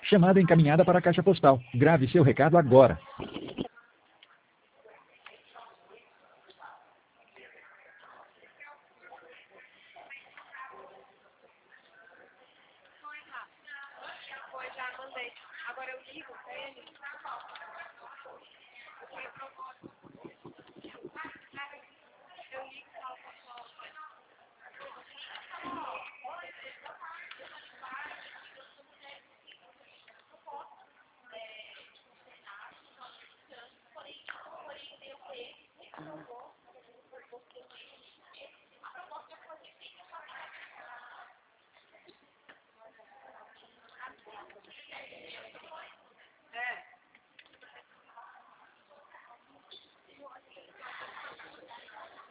Chamada encaminhada para a caixa postal. Grave seu recado agora. Foi, já mandei. Agora eu ligo pra ele.